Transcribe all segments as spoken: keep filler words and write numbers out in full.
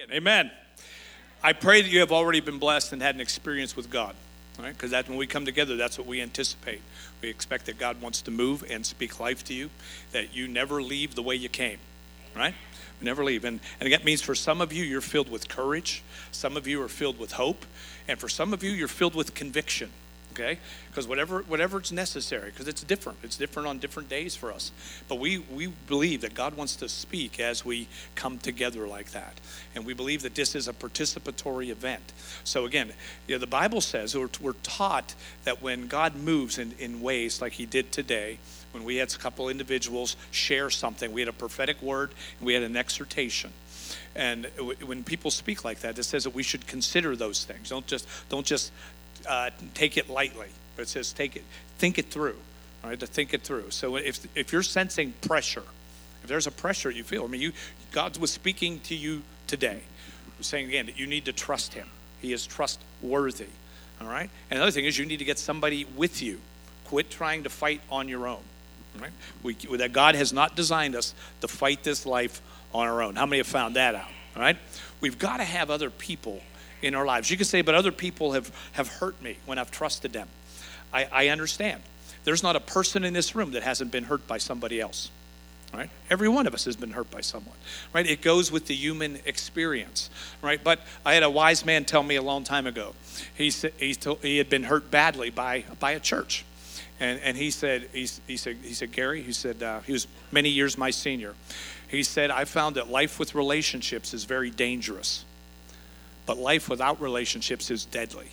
again. Amen. I pray that you have already been blessed and had an experience with God. All right? Because that when we come together, that's what we anticipate. We expect that God wants to move and speak life to you, that you never leave the way you came. Right? Never leave. And, and that means for some of you, you're filled with courage. Some of you are filled with hope. And for some of you, you're filled with conviction. Okay? Because whatever whatever it's necessary, because it's different. It's different on different days for us. But we, we believe that God wants to speak as we come together like that. And we believe that this is a participatory event. So again, you know, the Bible says, we're, we're taught that when God moves in, in ways like he did today, when we had a couple individuals share something, we had a prophetic word, and we had an exhortation. And when people speak like that, it says that we should consider those things. Don't just don't just uh, take it lightly, but it says take it, think it through. All right, to think it through. So if if you're sensing pressure, if there's a pressure you feel, I mean, you God was speaking to you today, saying again that you need to trust him. He is trustworthy. All right. And another thing is you need to get somebody with you. Quit trying to fight on your own. Right? We, that God has not designed us to fight this life on our own. How many have found that out? All right? We've got to have other people in our lives. You can say, but other people have, have hurt me when I've trusted them. I, I understand. There's not a person in this room that hasn't been hurt by somebody else. Right? Every one of us has been hurt by someone. Right? It goes with the human experience. Right? But I had a wise man tell me a long time ago. He said he, told, he had been hurt badly by by a church. And and he said, he, he said, he said, Gary, he said, uh, he was many years my senior. He said, I found that life with relationships is very dangerous, but life without relationships is deadly.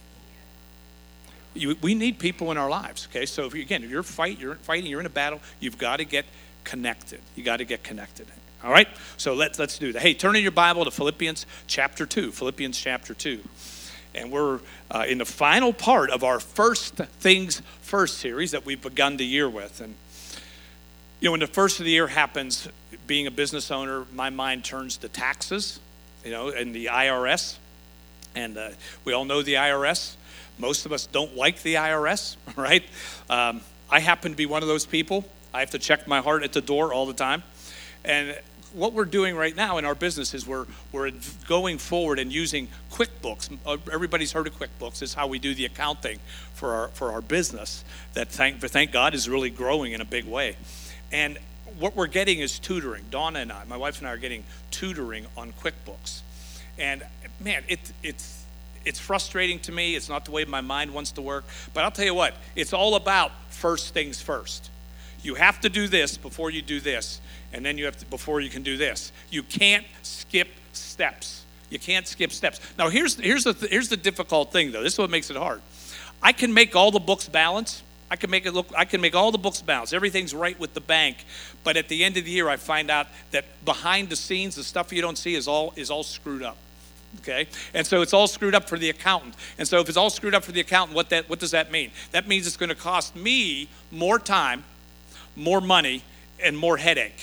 You, we need people in our lives, okay? So if you, again, if you're fight, you're fighting, you're in a battle, you've got to get connected. You got to get connected. All right? So let's let's do that. Hey, turn in your Bible to Philippians chapter two. Philippians chapter two. And we're uh, in the final part of our First Things First series that we've begun the year with. And, you know, when the first of the year happens, being a business owner, my mind turns to taxes, you know, and the I R S. And uh, we all know the I R S. Most of us don't like the I R S, right? Um, I happen to be one of those people. I have to check my heart at the door all the time. And what we're doing right now in our business is we're we're going forward and using QuickBooks. Everybody's heard of QuickBooks. It's how we do the accounting for our for our business. That thank thank God is really growing in a big way. And what we're getting is tutoring. Donna and I, my wife and I, are getting tutoring on QuickBooks. And man, it it's it's frustrating to me. It's not the way my mind wants to work. But I'll tell you what, it's all about first things first. You have to do this before you do this. And then you have to, before you can do this. You can't skip steps. You can't skip steps. Now, here's here's the here's the difficult thing, though. This is what makes it hard. I can make all the books balance. I can make it look. I can make all the books balance. Everything's right with the bank. But at the end of the year, I find out that behind the scenes, the stuff you don't see is all is all screwed up. Okay, and so it's all screwed up for the accountant. And so if it's all screwed up for the accountant, what that what does that mean? That means it's going to cost me more time, more money, and more headache.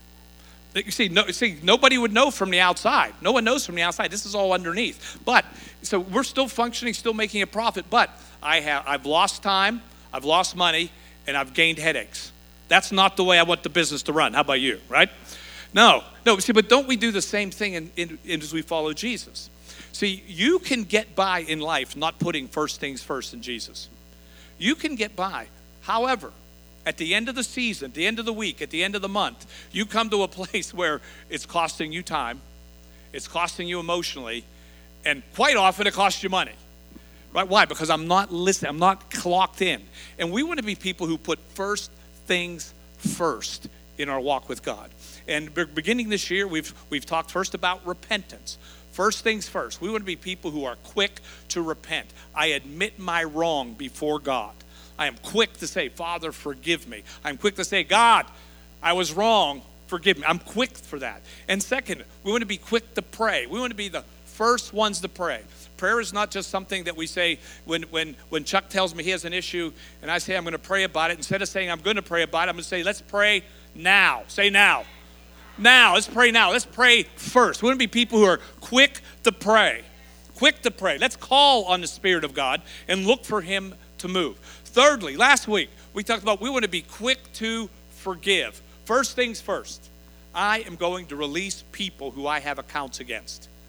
You see, no, see, nobody would know from the outside. No one knows from the outside. This is all underneath. But so we're still functioning, still making a profit. But I have, I've lost time, I've lost money, and I've gained headaches. That's not the way I want the business to run. How about you? Right? No, no. See, but don't we do the same thing in, in, in as we follow Jesus? See, you can get by in life not putting first things first in Jesus. You can get by. However, at the end of the season, at the end of the week, at the end of the month, you come to a place where it's costing you time, it's costing you emotionally, and quite often it costs you money. Right? Why? Because I'm not listening, I'm not clocked in. And we want to be people who put first things first in our walk with God. And beginning this year, we've we've talked first about repentance. First things first. We want to be people who are quick to repent. I admit my wrong before God. I am quick to say, Father, forgive me. I'm quick to say, God, I was wrong, forgive me. I'm quick for that. And second, we want to be quick to pray. We want to be the first ones to pray. Prayer is not just something that we say when when when Chuck tells me he has an issue and I say I'm going to pray about it. Instead of saying I'm going to pray about it, I'm going to say, let's pray now. Say now. Now, let's pray now. Let's pray first. We want to be people who are quick to pray. Quick to pray. Let's call on the Spirit of God and look for him to move. Thirdly, last week, we talked about we want to be quick to forgive. First things first, I am going to release people who I have accounts against.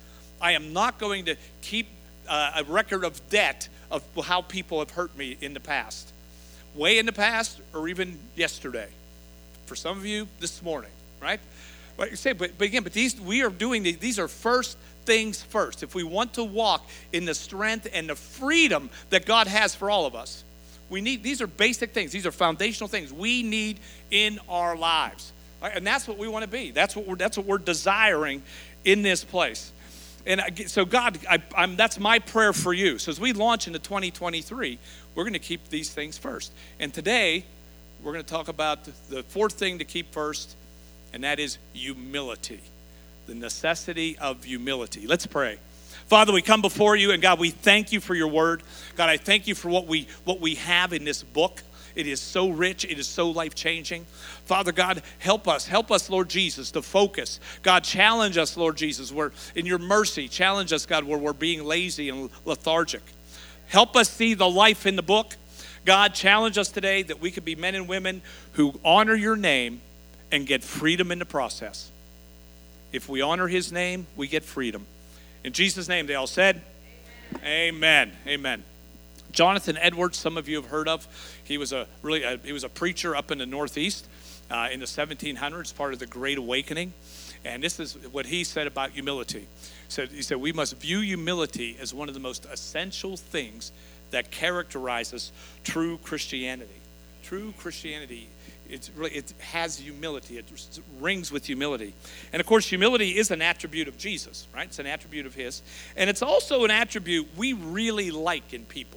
I am not going to keep uh, a record of debt of how people have hurt me in the past. Way in the past or even yesterday. For some of you, this morning, right? But you say, but, but again, but these we are doing these, these are first things first. If we want to walk in the strength and the freedom that God has for all of us, we need, these are basic things. These are foundational things we need in our lives. Right? And that's what we want to be. That's what we're, that's what we're desiring in this place. And I, so God, I, I'm, that's my prayer for you. So as we launch into twenty twenty-three, we're going to keep these things first. And today, we're going to talk about the fourth thing to keep first, and that is humility. The necessity of humility. Let's pray. Father, we come before you, and God, we thank you for your word. God, I thank you for what we what we have in this book. It is so rich. It is so life-changing. Father God, help us. Help us, Lord Jesus, to focus. God, challenge us, Lord Jesus, where in your mercy, challenge us, God, where we're being lazy and lethargic. Help us see the life in the book. God, challenge us today that we could be men and women who honor your name and get freedom in the process. If we honor his name, we get freedom. In Jesus' name, they all said, amen. Amen. Amen. Jonathan Edwards, some of you have heard of. He was a really a, he was a preacher up in the Northeast uh, in the seventeen hundreds, part of the Great Awakening. And this is what he said about humility. He said, he said, we must view humility as one of the most essential things that characterizes true Christianity. True Christianity, it's really, it has humility. It rings with humility. And of course, humility is an attribute of Jesus, right? It's an attribute of his. And it's also an attribute we really like in people.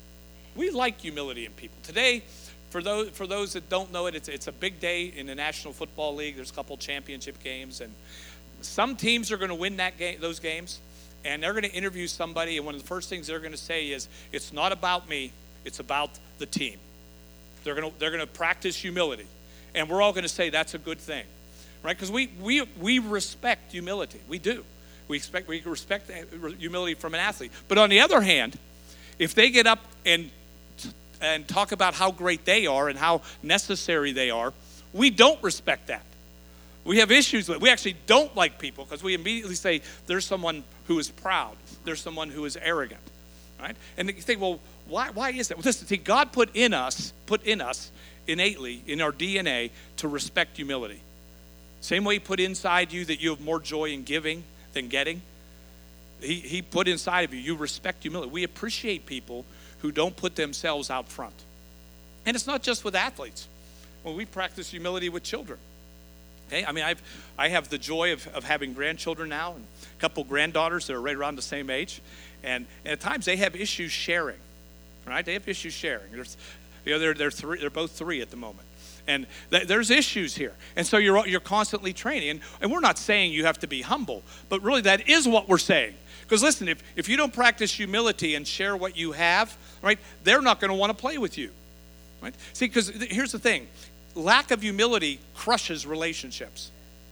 We like humility in people. Today, for those for those that don't know it, it's it's a big day in the National Football League. There's a couple championship games, and some teams are going to win that game, those games, and they're going to interview somebody, and one of the first things they're going to say is, "It's not about me; it's about the team." They're going to they're going to practice humility, and we're all going to say that's a good thing, right? Because we we we respect humility. We do. We expect we respect humility from an athlete. But on the other hand, if they get up and and talk about how great they are and how necessary they are, we don't respect that. We have issues with it. We actually don't like people because we immediately say there's someone who is proud. There's someone who is arrogant, right? And you think, well, why why is that? Well, listen, see, God put in us, put in us innately, in our D N A, to respect humility. Same way he put inside you that you have more joy in giving than getting. He, he put inside of you, you respect humility. We appreciate people who don't put themselves out front. And it's not just with athletes. Well, we practice humility with children. Okay? I mean, I've, I have the joy of, of having grandchildren now, and a couple granddaughters that are right around the same age. And, and at times they have issues sharing, right? They have issues sharing. There's, you know, they're, they're, three, they're both three at the moment. And th- there's issues here. And so you're, you're constantly training. And, and we're not saying you have to be humble, but really that is what we're saying. Because listen, if, if you don't practice humility and share what you have, right, they're not going to want to play with you, right? See, because th- here's the thing. Lack of humility crushes relationships.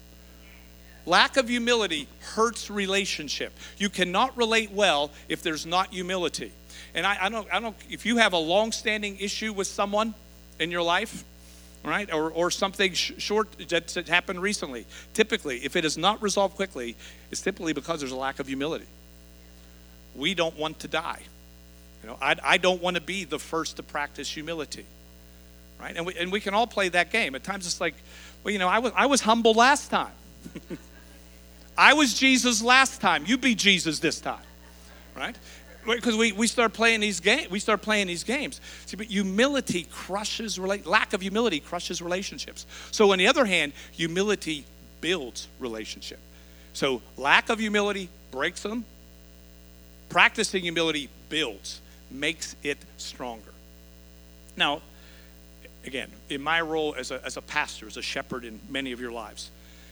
Lack of humility hurts relationship. You cannot relate well if there's not humility. And I, I don't, I don't. If you have a long-standing issue with someone in your life, right, or or something sh- short that, that happened recently, typically, if it is not resolved quickly, it's typically because there's a lack of humility. We don't want to die. You know, I, I don't want to be the first to practice humility, right? And we and we can all play that game. At times it's like, well, you know, I was I was humble last time. I was Jesus last time. You be Jesus this time, right? Because we, we start playing these games. We start playing these games. See, but humility crushes relate. Lack of humility crushes relationships. So on the other hand, humility builds relationship. So lack of humility breaks them. Practicing humility builds, makes it stronger. Now, again, in my role as a, as a pastor, as a shepherd in many of your lives,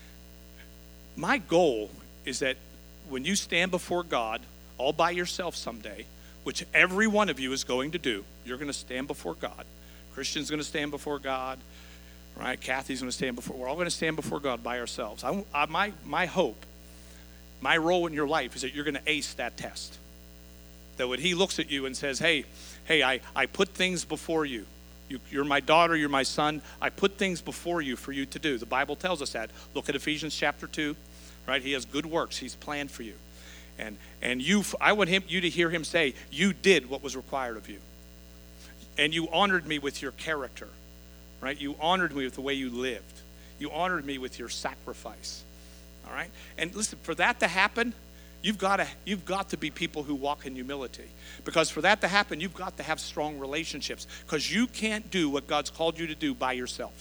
my goal is that when you stand before God all by yourself someday, which every one of you is going to do, you're going to stand before God. Christian's going to stand before God, right? Kathy's going to stand before, we're all going to stand before God by ourselves. I, I, my, my hope, my role in your life is that you're going to ace that test. That when he looks at you and says, hey, hey, I, I put things before you. you. You're my daughter, you're my son. I put things before you for you to do. The Bible tells us that. Look at Ephesians chapter two, right? He has good works he's planned for you. And and you, I want him, you to hear him say, you did what was required of you. And you honored me with your character, right? You honored me with the way you lived. You honored me with your sacrifice, all right? And listen, for that to happen, you've got to, you've got to be people who walk in humility. Because for that to happen, you've got to have strong relationships. Because you can't do what God's called you to do by yourself.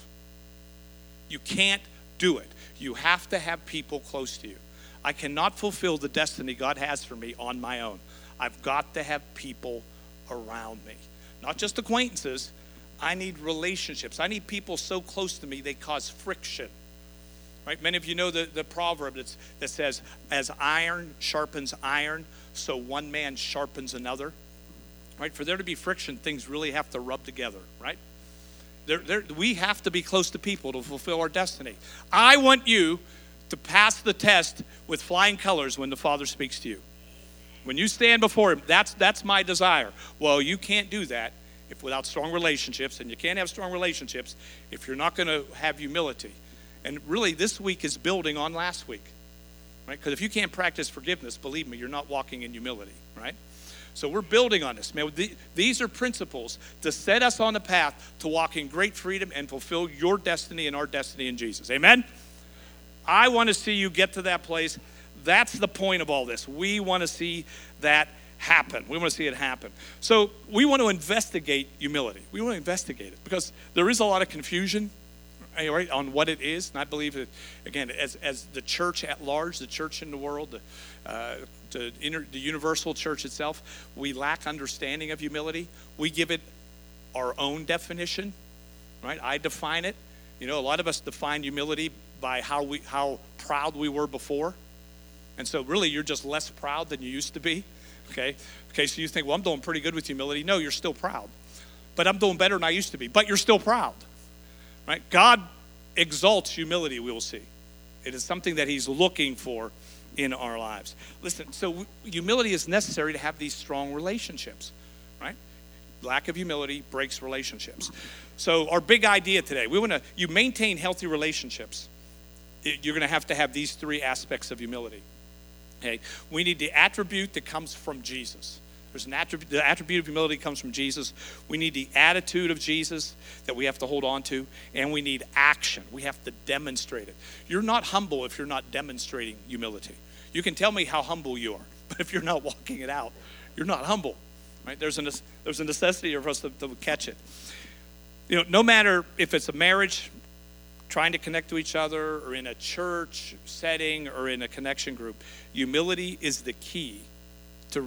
You can't do it. You have to have people close to you. I cannot fulfill the destiny God has for me on my own. I've got to have people around me. Not just acquaintances. I need relationships. I need people so close to me they cause friction. Right? Many of you know the, the proverb that's, that says, as iron sharpens iron, so one man sharpens another. Right? For there to be friction, things really have to rub together. Right? There, there, we have to be close to people to fulfill our destiny. I want you to pass the test with flying colors when the Father speaks to you. When you stand before him, that's that's my desire. Well, you can't do that if without strong relationships, and you can't have strong relationships if you're not going to have humility. And really, this week is building on last week, right? Because if you can't practice forgiveness, believe me, you're not walking in humility, right? So we're building on this, man. These are principles to set us on the path to walk in great freedom and fulfill your destiny and our destiny in Jesus. Amen? I want to see you get to that place. That's the point of all this. We want to see that happen. We want to see it happen. So we want to investigate humility. We want to investigate it because there is a lot of confusion, right, on what it is. And I believe that, again, as, as the church at large, the church in the world, the, uh, the, inter, the universal church itself, we lack understanding of humility. We give it our own definition, right? I define it. You know, a lot of us define humility by how we how proud we were before. And so really you're just less proud than you used to be. Okay? Okay, so you think, well, I'm doing pretty good with humility. No, you're still proud. But I'm doing better than I used to be. But you're still proud. Right? God exalts humility, we will see. It is something that he's looking for in our lives. Listen, so humility is necessary to have these strong relationships. Right? Lack of humility breaks relationships. So our big idea today, we want to, you maintain healthy relationships. You're going to have to have these three aspects of humility. Okay, we need the attribute that comes from Jesus. There's an attribute, the attribute of humility comes from Jesus. We need the attitude of Jesus that we have to hold on to, and we need action. We have to demonstrate it. You're not humble if you're not demonstrating humility. You can tell me how humble you are, but if you're not walking it out, you're not humble. Right? There's a there's a necessity for us to, to catch it. You know, no matter if it's a marriage, trying to connect to each other, or in a church setting, or in a connection group, humility is the key to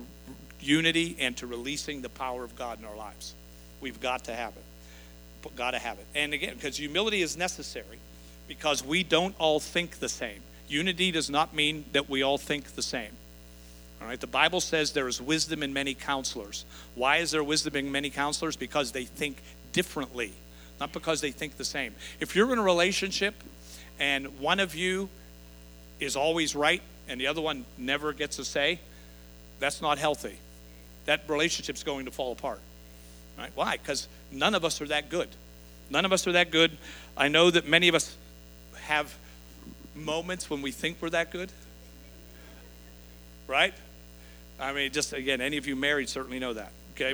unity and to releasing the power of God in our lives. We've got to have it. Got to have it. And again, because humility is necessary, because we don't all think the same. Unity does not mean that we all think the same. All right, the Bible says there is wisdom in many counselors. Why is there wisdom in many counselors? Because they think differently. Not because they think the same. If you're in a relationship and one of you is always right and the other one never gets a say, that's not healthy. That relationship's going to fall apart. Right? Why? Because none of us are that good. None of us are that good. I know that many of us have moments when we think we're that good. Right? I mean, just again, any of you married certainly know that. Okay?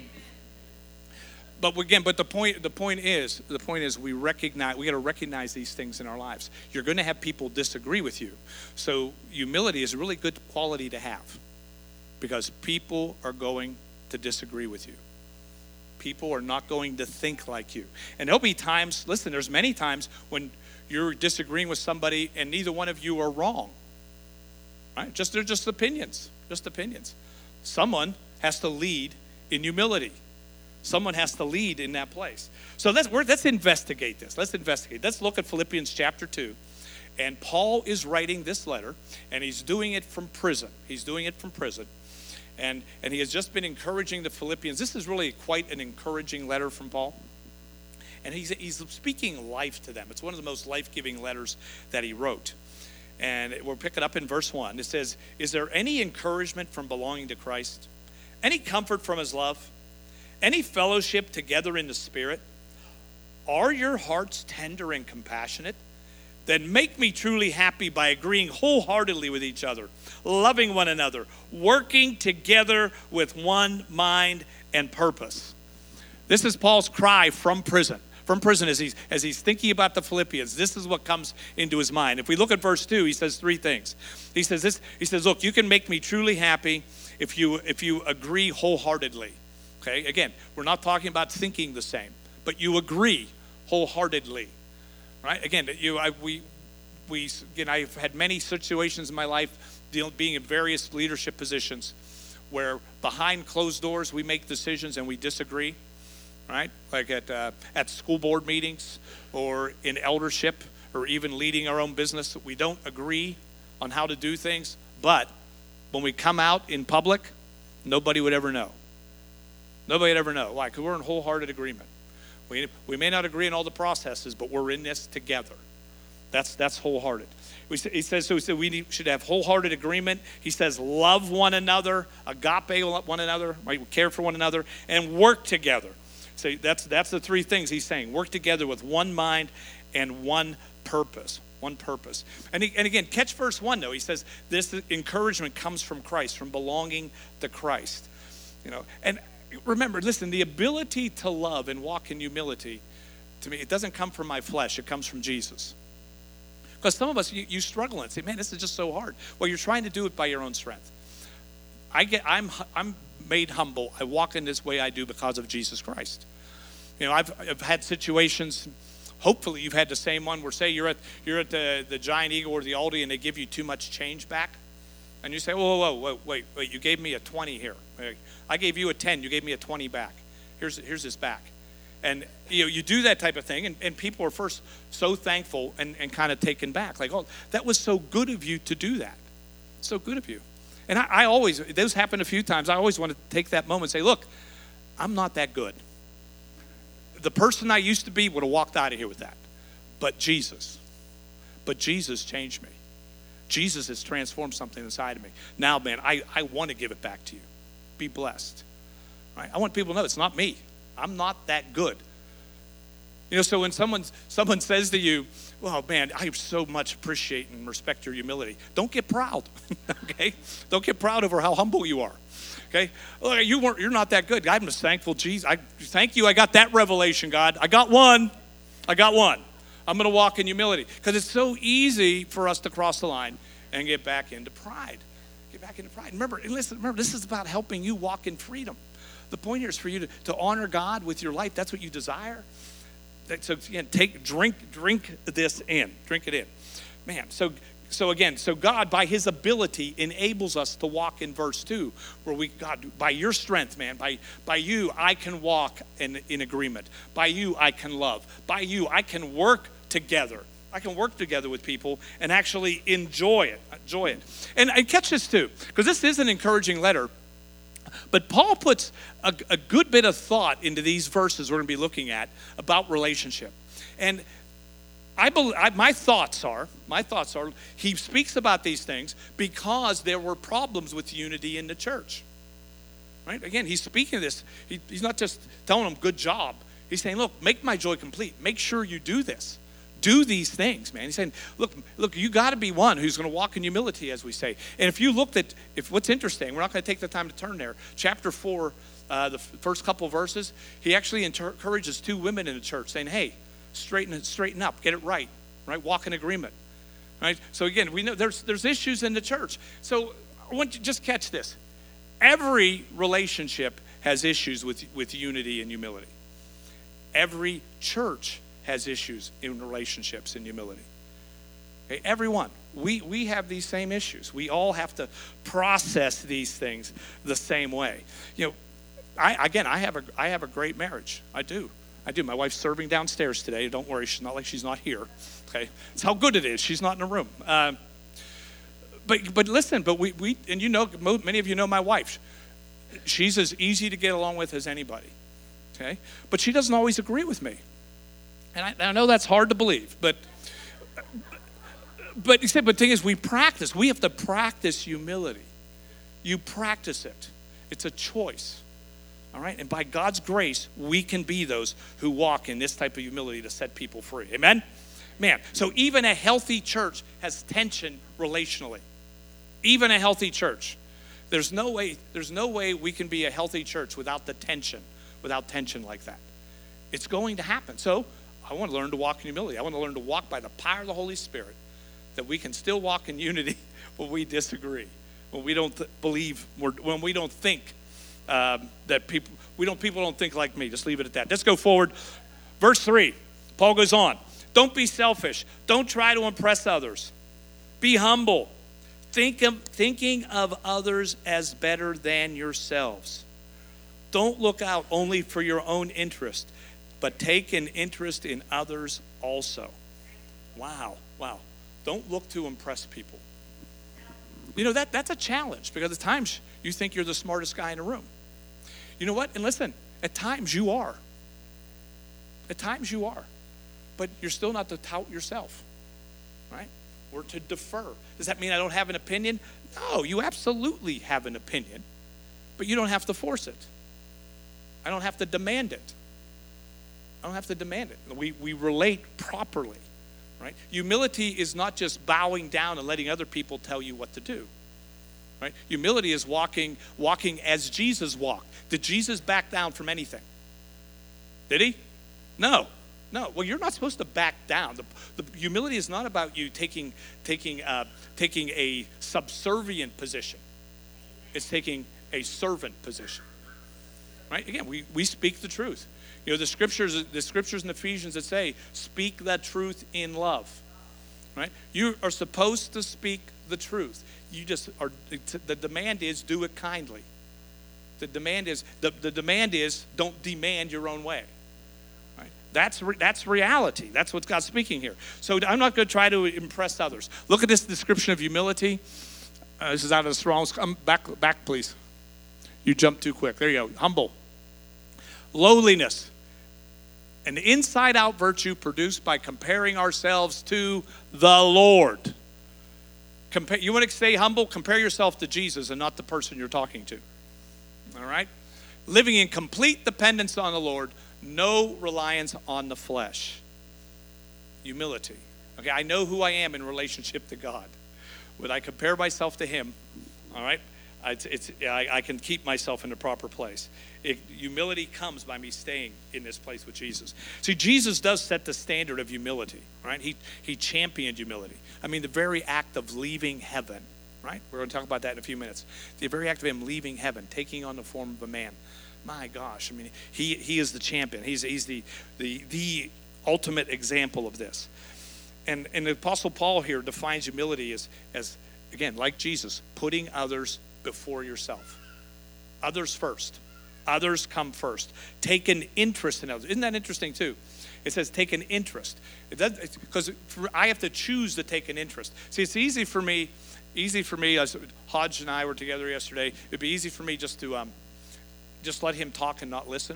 But again, but the point the point is, the point is we recognize we got to recognize these things in our lives. You're going to have people disagree with you. So humility is a really good quality to have, because people are going to disagree with you. People are not going to think like you. And there'll be times, listen, there's many times when you're disagreeing with somebody and neither one of you are wrong. Right? Just they're just opinions, just opinions. Someone has to lead in humility. Someone has to lead in that place. So let's, we're, let's investigate this. Let's investigate. Let's look at Philippians chapter two. And Paul is writing this letter, and he's doing it from prison. He's doing it from prison. And, and he has just been encouraging the Philippians. This is really quite an encouraging letter from Paul. And he's, he's speaking life to them. It's one of the most life-giving letters that he wrote. And we'll pick it up in verse one. It says, "Is there any encouragement from belonging to Christ? Any comfort from his love? Any fellowship together in the Spirit? Are your hearts tender and compassionate? Then make me truly happy by agreeing wholeheartedly with each other, loving one another, working together with one mind and purpose. This is Paul's cry from prison. From prison, as he's, as he's thinking about the Philippians, this is what comes into his mind. If we look at verse two, he says three things. He says this. He says, look, you can make me truly happy if you if you agree wholeheartedly. Okay, again, we're not talking about thinking the same, but you agree wholeheartedly, right? Again, you, I, we, we, again, I've had many situations in my life, dealing, being in various leadership positions, where behind closed doors we make decisions and we disagree. Right, like at uh, at school board meetings or in eldership or even leading our own business, we don't agree on how to do things. But when we come out in public, nobody would ever know. Nobody would ever know. Why? Because we're in wholehearted agreement. We we may not agree on all the processes, but we're in this together. That's that's wholehearted. We, he says so. He said we need, should have wholehearted agreement. He says love one another, agape one another, right? Care for one another, and work together. So that's that's the three things he's saying. Work together with one mind and one purpose. One purpose. And, he, and again, catch verse one though. He says this encouragement comes from Christ, from belonging to Christ. You know, and remember, listen, the ability to love and walk in humility, to me, it doesn't come from my flesh. It comes from Jesus. Because some of us, you, you struggle and say, man, this is just so hard. Well, you're trying to do it by your own strength. I get, I'm, I'm made humble. I walk in this way I do because of Jesus Christ. You know, I've, I've had situations, hopefully you've had the same one, where say you're at you're at the, the Giant Eagle or the Aldi and they give you too much change back. And you say, whoa, whoa, whoa, wait, wait, you gave me a twenty here. I gave you a ten, you gave me a twenty back. Here's here's this back. And you know, you do that type of thing, and, and people are first so thankful and, and kind of taken back. Like, oh, that was so good of you to do that. So good of you. And I, I always, those happen a few times, I always want to take that moment and say, look, I'm not that good. The person I used to be would have walked out of here with that. But Jesus, but Jesus changed me. Jesus has transformed something inside of me. Now, man, I, I want to give it back to you. Be blessed. Right? I want people to know it's not me. I'm not that good. You know, so when someone, someone says to you, well, man, I so much appreciate and respect your humility. Don't get proud, okay? Don't get proud over how humble you are, okay? Look, you weren't, you're not that good. I'm just thankful, Jesus. I thank you. I got that revelation, God. I got one. I got one. I'm going to walk in humility because it's so easy for us to cross the line and get back into pride. Get back into pride. Remember, and listen, remember, this is about helping you walk in freedom. The point here is for you to, to honor God with your life. That's what you desire. So again, take, drink, drink this in. Drink it in. Man, so so again, so God, by his ability, enables us to walk in verse two, where we, God, by your strength, man, by, by you, I can walk in, in agreement. By you, I can love. By you, I can work together. I can work together with people and actually enjoy it. Enjoy it. And, and catch this too, because this is an encouraging letter. But Paul puts a, a good bit of thought into these verses we're going to be looking at about relationship. And I believe, I, my thoughts are, my thoughts are, he speaks about these things because there were problems with unity in the church. Right? Again, he's speaking of this. He, he's not just telling them, good job. He's saying, look, make my joy complete. Make sure you do this. Do these things, man. He's saying, look, look, you got to be one who's going to walk in humility, as we say. And if you looked at, if what's interesting, we're not going to take the time to turn there. Chapter four, uh, the first couple verses, he actually encourages two women in the church, saying, hey, straighten it, straighten up, get it right, right? Walk in agreement, right? So again, we know there's there's issues in the church. So I want you to just catch this. Every relationship has issues with with unity and humility. Every church has issues in relationships and humility. Okay, everyone. We we have these same issues. We all have to process these things the same way. You know, I again I have a I have a great marriage. I do. I do. My wife's serving downstairs today. Don't worry, she's not like she's not here. Okay, it's how good it is. She's not in a room. Uh, but but listen, but we we and you know many of you know my wife. She's as easy to get along with as anybody. Okay, but she doesn't always agree with me. And I, I know that's hard to believe, but but he said, but the thing is, we practice. We have to practice humility. You practice it. It's a choice. All right? And by God's grace, we can be those who walk in this type of humility to set people free. Amen? Man, so even a healthy church has tension relationally. Even a healthy church. There's no way, there's no way we can be a healthy church without the tension, without tension like that. It's going to happen. So I want to learn to walk in humility. I want to learn to walk by the power of the Holy Spirit, that we can still walk in unity when we disagree, when we don't th- believe, when we don't think um, that people, we don't, people don't think like me. Just leave it at that. Let's go forward. Verse three, Paul goes on. Don't be selfish. Don't try to impress others. Be humble. Think of, thinking of others as better than yourselves. Don't look out only for your own interest, but take an interest in others also. Wow, wow. Don't look to impress people. You know, that, that's a challenge, because at times you think you're the smartest guy in the room. You know what? And listen, at times you are. At times you are. But you're still not to tout yourself, right? Or to defer. Does that mean I don't have an opinion? No, you absolutely have an opinion, but you don't have to force it. I don't have to demand it. I don't have to demand it. We, we relate properly, right? Humility is not just bowing down and letting other people tell you what to do, right? Humility is walking, walking as Jesus walked. Did Jesus back down from anything? Did he? No. No. Well, you're not supposed to back down. The, the humility is not about you taking, taking, uh, taking a subservient position. It's taking a servant position, right? Again, we, we speak the truth. You know, the scriptures, the scriptures in Ephesians that say, speak the truth in love, right? You are supposed to speak the truth. You just are, the demand is do it kindly. The demand is, the, the demand is don't demand your own way, right? That's, re, that's reality. That's what God's speaking here. So I'm not going to try to impress others. Look at this description of humility. Uh, this is out of the Strong's. Come back, back, please. You jumped too quick. There you go. Humble. Lowliness. An inside-out virtue produced by comparing ourselves to the Lord. Compare, you want to stay humble? Compare yourself to Jesus and not the person you're talking to. All right? Living in complete dependence on the Lord, no reliance on the flesh. Humility. Okay, I know who I am in relationship to God. When I compare myself to Him, all right, it's, it's, I, I can keep myself in the proper place. It, humility comes by me staying in this place with Jesus. See, Jesus does set the standard of humility, right? He, he championed humility. I mean, the very act of leaving heaven, right? We're going to talk about that in a few minutes. The very act of Him leaving heaven, taking on the form of a man. My gosh, I mean, he, he is the champion. He's, he's the, the, the ultimate example of this. And, and the Apostle Paul here defines humility as, as, again, like Jesus, putting others before yourself. Others first. Others come first. Take an interest in others. Isn't that interesting too? It says take an interest. Because I have to choose to take an interest. See, it's easy for me, easy for me, as Hodge and I were together yesterday, it'd be easy for me just to um, just let him talk and not listen.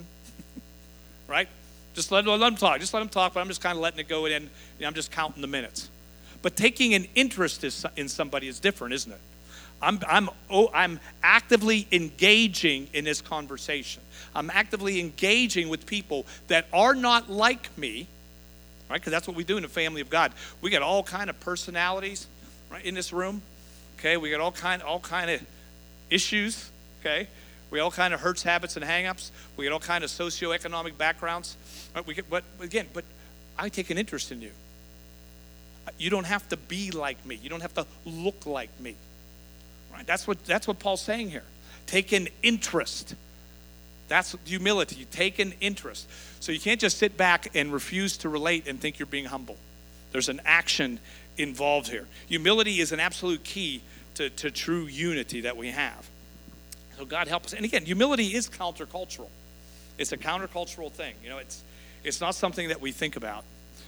Right? Just let, let him talk. Just let him talk, but I'm just kind of letting it go in. You know, I'm just counting the minutes. But taking an interest in somebody is different, isn't it? I'm, I'm, oh, I'm actively engaging in this conversation. I'm actively engaging with people that are not like me, right? Because that's what we do in the family of God. We got all kind of personalities, right, in this room. Okay, we got all kind, all kind of issues. Okay, we got all kind of hurts, habits, and hang-ups. We got all kind of socioeconomic backgrounds. Right? We get, but again, but I take an interest in you. You don't have to be like me. You don't have to look like me. Right? That's what that's what Paul's saying here. Take an interest. That's humility. You take an interest. So you can't just sit back and refuse to relate and think you're being humble. There's an action involved here. Humility is an absolute key to, to true unity that we have. So God help us. And again, humility is countercultural. It's a countercultural thing. You know, it's it's not something that we think about,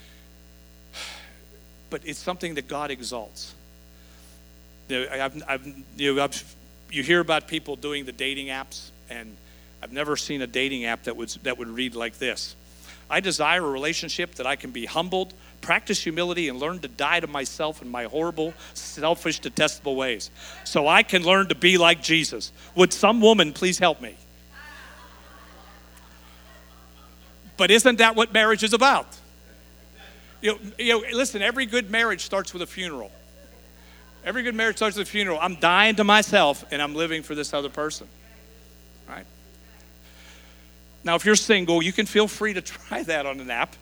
but it's something that God exalts. You know, I've, I've, you know, I've, you hear about people doing the dating apps, and I've never seen a dating app that would that would read like this. I desire a relationship that I can be humbled, practice humility, and learn to die to myself and my horrible, selfish, detestable ways, so I can learn to be like Jesus. Would some woman please help me? But isn't that what marriage is about? You know, you know, listen, every good marriage starts with a funeral. Every good marriage starts with a funeral. I'm dying to myself and I'm living for this other person. All right? Now, if you're single, you can feel free to try that on an app.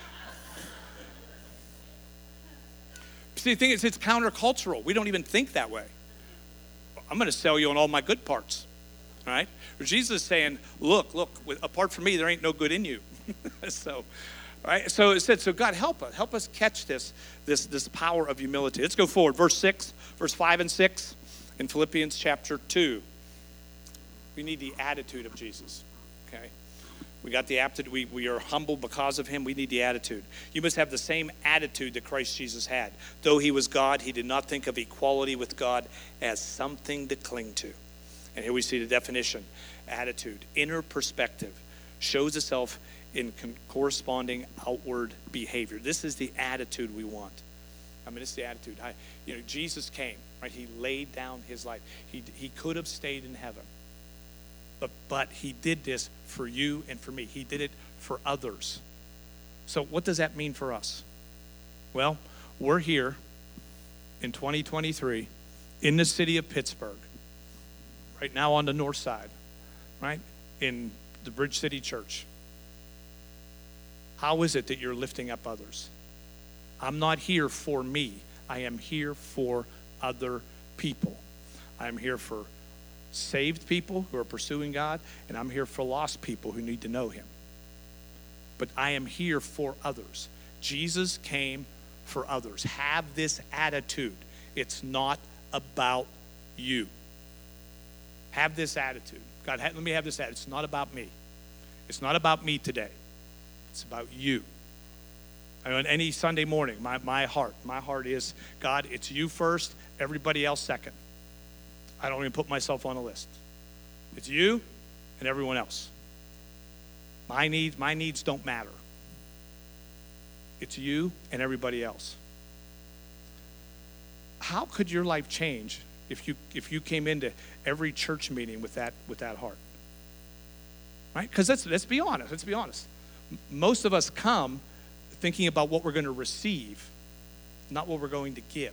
See, the thing is, it's countercultural. We don't even think that way. I'm going to sell you on all my good parts. All right? But Jesus is saying, look, look, apart from me, there ain't no good in you. so, all right? So it said, so God, help us. Help us catch this, this, this power of humility. Let's go forward. Verse six, verse five and six in Philippians chapter two. We need the attitude of Jesus. Okay? We got the attitude. We, we are humble because of him. We need the attitude. You must have the same attitude that Christ Jesus had. Though he was God, he did not think of equality with God as something to cling to. And here we see the definition. Attitude, inner perspective, shows itself in con- corresponding outward behavior. This is the attitude we want. I mean, it's the attitude. I, you know, Jesus came, right? He laid down his life. He, he could have stayed in heaven. But, but he did this for you and for me. He did it for others. So what does that mean for us? Well, we're here in twenty twenty-three in the city of Pittsburgh, right now on the north side, right, in the Bridge City Church. How is it that you're lifting up others? I'm not here for me. I am here for other people. I'm here for saved people who are pursuing God, and I'm here for lost people who need to know him. But I am here for others. Jesus came for others. Have this attitude. It's not about you. Have this attitude. God, let me have this attitude. It's not about me. It's not about me today. It's about you. I mean, any Sunday morning, my, my heart, my heart is, God, it's you first, everybody else second. I don't even put myself on a list. It's you and everyone else. My needs, my needs don't matter. It's you and everybody else. How could your life change if you if you came into every church meeting with that with that heart? Right? Because let's let's be honest. Let's be honest. Most of us come thinking about what we're going to receive, not what we're going to give.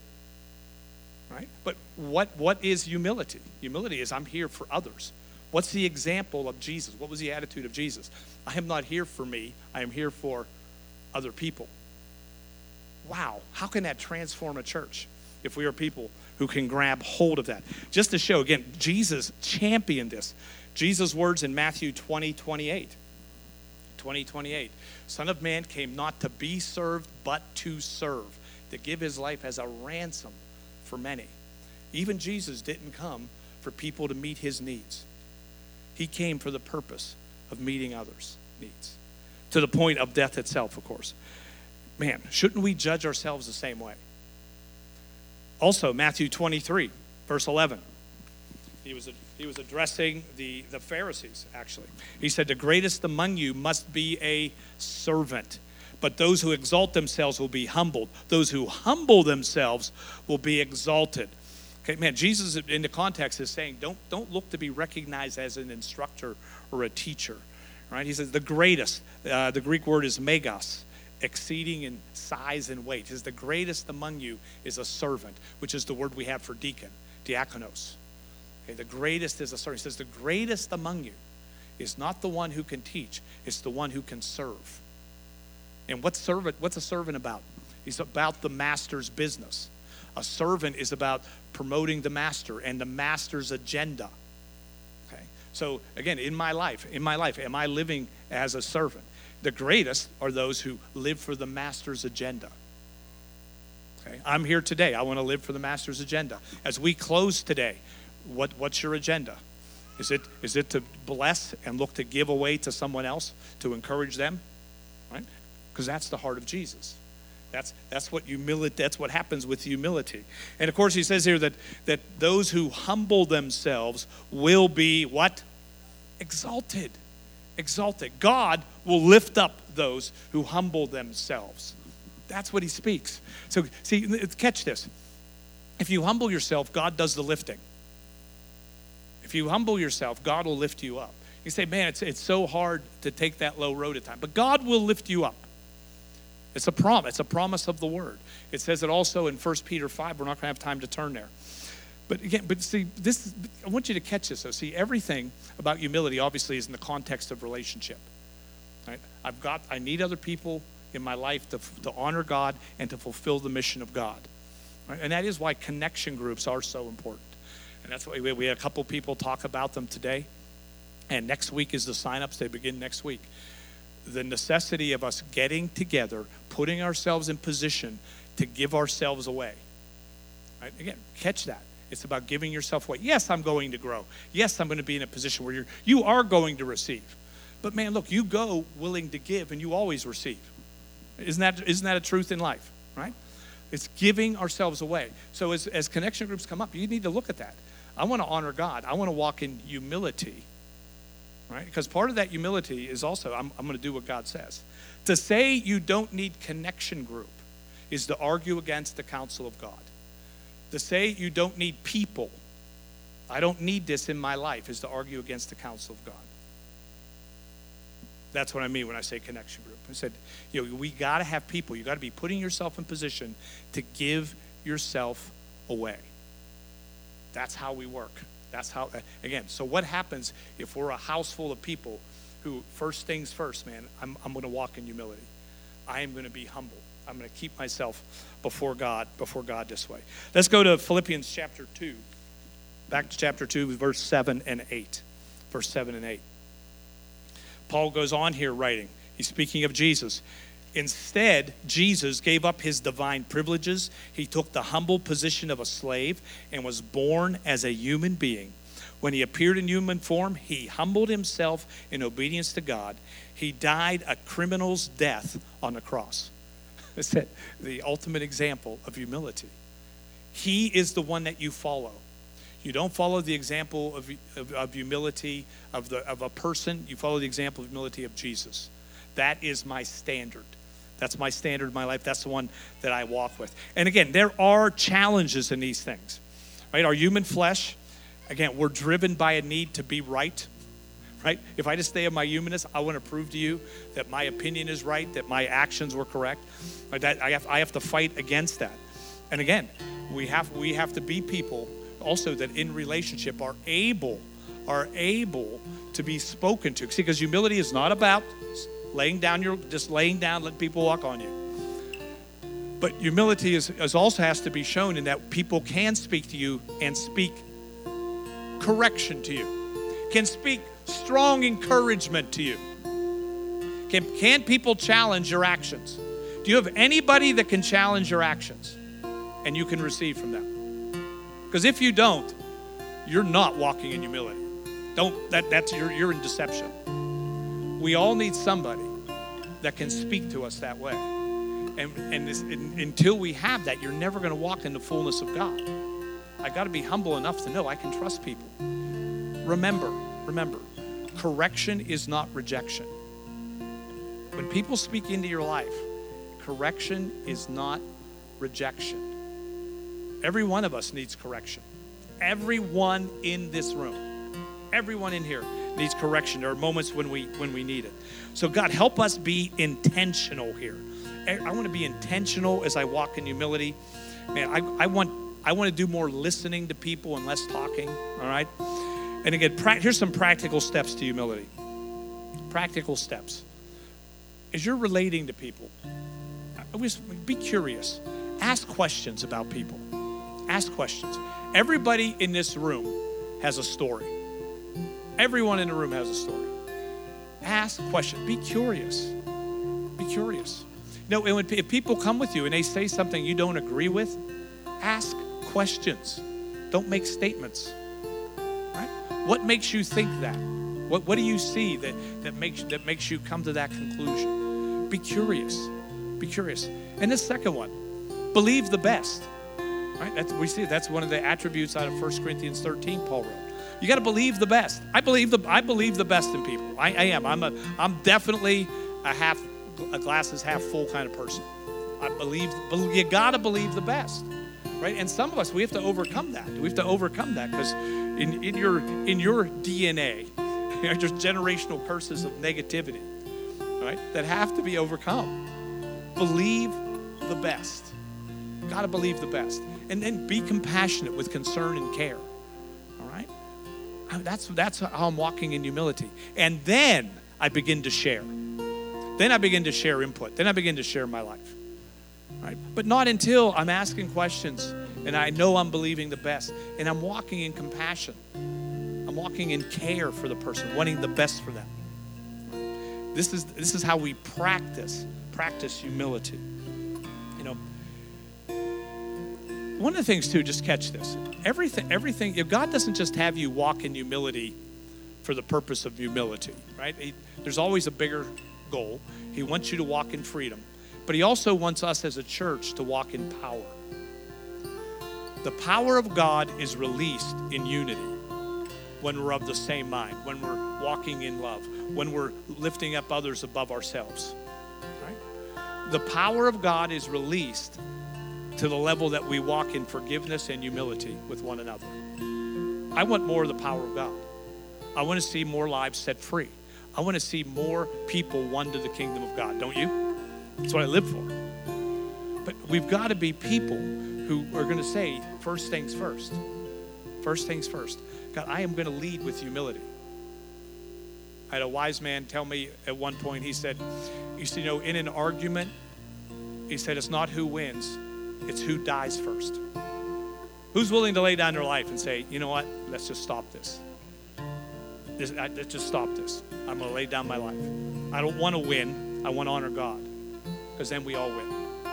Right? But what what is humility? Humility is I'm here for others. What's the example of Jesus? What was the attitude of Jesus? I am not here for me. I am here for other people. Wow, how can that transform a church if we are people who can grab hold of that? Just to show, again, Jesus championed this. Jesus' words in Matthew twenty, twenty-eight. twenty, twenty-eight. Son of Man came not to be served, but to serve, to give his life as a ransom for many. Even Jesus didn't come for people to meet his needs. He came for the purpose of meeting others' needs, to the point of death itself, of course. Man, shouldn't we judge ourselves the same way? Also, Matthew twenty-three, verse eleven. He was, he was addressing the, the Pharisees, actually. He said, the greatest among you must be a servant, but those who exalt themselves will be humbled. Those who humble themselves will be exalted. Okay, man, Jesus in the context is saying, don't, don't look to be recognized as an instructor or a teacher. Right? He says the greatest, uh, the Greek word is megas, exceeding in size and weight. He says the greatest among you is a servant, which is the word we have for deacon, diakonos. Okay, the greatest is a servant. He says the greatest among you is not the one who can teach, it's the one who can serve. And what's servant? What's a servant about? He's about the master's business. A servant is about promoting the master and the master's agenda. Okay. So again, in my life, in my life, am I living as a servant? The greatest are those who live for the master's agenda. Okay. I'm here today. I want to live for the master's agenda. As we close today, what, what's your agenda? Is it is it to bless and look to give away to someone else, to encourage them? Right? Because that's the heart of Jesus. That's that's what humility. That's what happens with humility. And of course, he says here that that those who humble themselves will be what? Exalted. Exalted. God will lift up those who humble themselves. That's what he speaks. So see, catch this. If you humble yourself, God does the lifting. If you humble yourself, God will lift you up. You say, man, it's it's so hard to take that low road at times. But God will lift you up. It's a promise. It's a promise of the word. It says it also in First Peter five. We're not going to have time to turn there. But again, but see, this, I want you to catch this. So see, everything about humility obviously is in the context of relationship. Right? I've got, I need other people in my life to, to honor God and to fulfill the mission of God. Right? And that is why connection groups are so important. And that's why we, we had a couple people talk about them today. And next week is the signups. They begin next week. The necessity of us getting together, putting ourselves in position to give ourselves away. Right? Again, catch that. It's about giving yourself away. Yes, I'm going to grow. Yes, I'm going to be in a position where you're, you are going to receive. But man, look, you go willing to give and you always receive. Isn't that, isn't that a truth in life, right? It's giving ourselves away. So as, as connection groups come up, you need to look at that. I want to honor God. I want to walk in humility, right? Because part of that humility is also, I'm, I'm going to do what God says. To say you don't need connection group is to argue against the counsel of God. To say you don't need people, I don't need this in my life, is to argue against the counsel of God. That's what I mean when I say connection group. I said, you know, we got to have people. You got to be putting yourself in position to give yourself away. That's how we work. That's how, again, so what happens if we're a house full of people who, first things first, man, I'm, I'm going to walk in humility. I am going to be humble. I'm going to keep myself before God, before God this way. Let's go to Philippians chapter two. Back to chapter two, verse seven and eight. Verse seven and eight. Paul goes on here writing. He's speaking of Jesus. Instead, Jesus gave up his divine privileges. He took the humble position of a slave and was born as a human being. When he appeared in human form, he humbled himself in obedience to God. He died a criminal's death on the cross. It's the ultimate example of humility. He is the one that you follow. You don't follow the example of, of, of humility of, the, of a person. You follow the example of humility of Jesus. That is my standard. That's my standard in my life. That's the one that I walk with. And again, there are challenges in these things. Right? Our human flesh, again, we're driven by a need to be right. Right? If I just stay in my humanness, I want to prove to you that my opinion is right, that my actions were correct. Right? That I have, I have to fight against that. And again, we have we have to be people also that in relationship are able, are able to be spoken to. See, because humility is not about laying down your, just laying down, let people walk on you. But humility is, is also has to be shown in that people can speak to you and speak correction to you, can speak strong encouragement to you. Can, can people challenge your actions? Do you have anybody that can challenge your actions and you can receive from them? Because if you don't, you're not walking in humility. Don't that that's you're you're in deception. We all need somebody that can speak to us that way. And and, this, and until we have that, you're never going to walk in the fullness of God. I got to be humble enough to know I can trust people. Remember, remember, correction is not rejection. When people speak into your life, correction is not rejection. Every one of us needs correction. Everyone in this room, everyone in here needs correction. There are moments when we when we need it. So God, help us be intentional here. I want to be intentional as I walk in humility. Man, I, I want I want to do more listening to people and less talking, all right? And again, pra- here's some practical steps to humility. Practical steps. As you're relating to people, always be curious. Ask questions about people. Ask questions. Everybody in this room has a story. Everyone in the room has a story. Ask questions. Be curious. Be curious. No, and when, if people come with you and they say something you don't agree with, ask questions. Don't make statements. Right? What makes you think that? What What do you see that that makes that makes you come to that conclusion? Be curious. Be curious. And the second one, believe the best. Right? That's, we see that's one of the attributes out of First Corinthians thirteen. Paul wrote. You got to believe the best. I believe the I believe the best in people. I, I am. I'm a. I'm definitely a half a glass is half full kind of person. I believe. You got to believe the best, right? And some of us we have to overcome that. We have to overcome that because in, in your in your D N A, there's generational curses of negativity, right? That have to be overcome. believe the best. Got to believe the best. And then be compassionate with concern and care. All right? That's, that's how I'm walking in humility. And then I begin to share. Then I begin to share input. Then I begin to share my life. Right? But not until I'm asking questions and I know I'm believing the best and I'm walking in compassion. I'm walking in care for the person, wanting the best for them. This is this is how we practice practice humility. You know, one of the things too, just catch this. Everything, everything. If God doesn't just have you walk in humility for the purpose of humility, right? He, there's always a bigger goal. He wants you to walk in freedom, but he also wants us as a church to walk in power. The power of God is released in unity when we're of the same mind, when we're walking in love, when we're lifting up others above ourselves. Right? The power of God is released to the level that we walk in forgiveness and humility with one another. I want more of the power of God. I want to see more lives set free. I want to see more people won to the kingdom of God, don't you? That's what I live for. But we've got to be people who are going to say, first things first. First things first. God, I am going to lead with humility. I had a wise man tell me at one point, he said, you see, you know, in an argument, he said, it's not who wins, it's who dies first. Who's willing to lay down their life and say, you know what, let's just stop this. this I, let's just stop this. I'm going to lay down my life. I don't want to win. I want to honor God, because then we all win.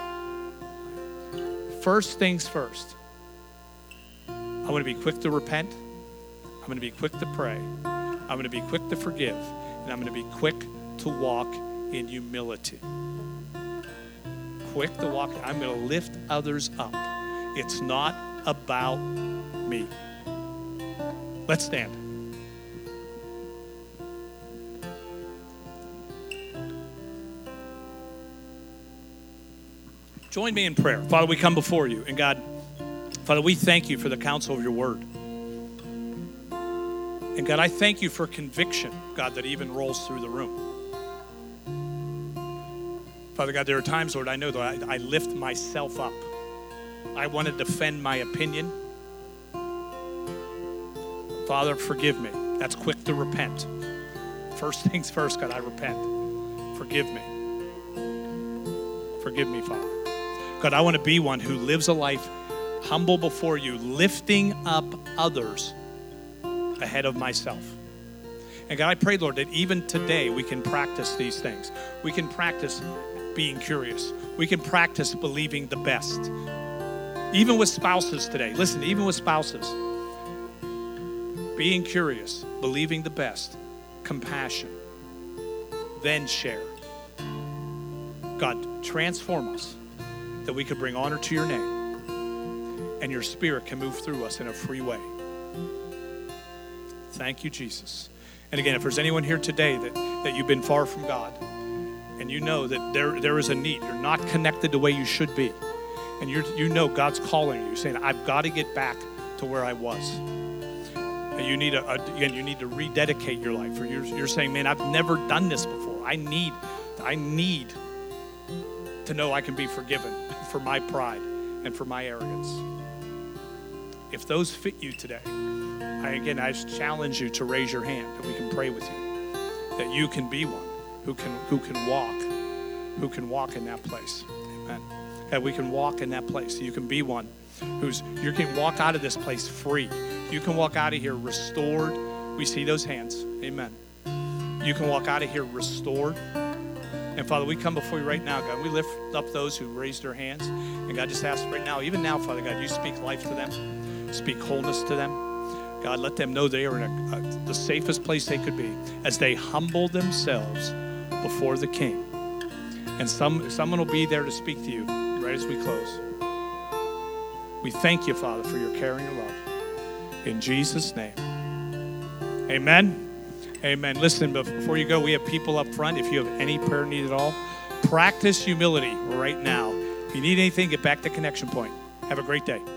First things first. I want to be quick to repent. I'm going to be quick to pray. I'm going to be quick to forgive. And I'm going to be quick to walk in humility. Quick to walk. I'm going to lift others up. It's not about me. Let's stand. Join me in prayer. Father, we come before you. And God, Father, we thank you for the counsel of your word. And God, I thank you for conviction, God, that even rolls through the room. Father God, there are times, Lord, I know that I, I lift myself up. I want to defend my opinion. Father, forgive me. That's quick to repent. First things first, God, I repent. Forgive me. Forgive me, Father. God, I want to be one who lives a life humble before you, lifting up others ahead of myself. And God, I pray, Lord, that even today we can practice these things. We can practice being curious. We can practice believing the best. Even with spouses today. Listen, even with spouses. Being curious, believing the best, compassion, then share. God, transform us that we could bring honor to your name and your spirit can move through us in a free way. Thank you, Jesus. And again, if there's anyone here today that, that you've been far from God and you know that there, there is a need, you're not connected the way you should be, and you're, you know God's calling you, saying, I've got to get back to where I was. And you need, a, a, again, you need to rededicate your life. Or you're, you're saying, man, I've never done this before. I need, I need to know I can be forgiven for my pride and for my arrogance. If those fit you today, I, again, I just challenge you to raise your hand that we can pray with you, that you can be one who can who can walk, who can walk in that place. Amen. That we can walk in that place. You can be one who's you can walk out of this place free. You can walk out of here restored. We see those hands. Amen. You can walk out of here restored. And Father, we come before you right now, God. We lift up those who raised their hands. And God, just ask right now, even now, Father God, you speak life to them. Speak wholeness to them. God, let them know they are in a, a, the safest place they could be as they humble themselves before the King. And some someone will be there to speak to you right as we close. We thank you, Father, for your care and your love. In Jesus' name, amen. Amen. Listen, before you go, we have people up front. If you have any prayer need at all, practice humility right now. If you need anything, get back to Connection Point. Have a great day.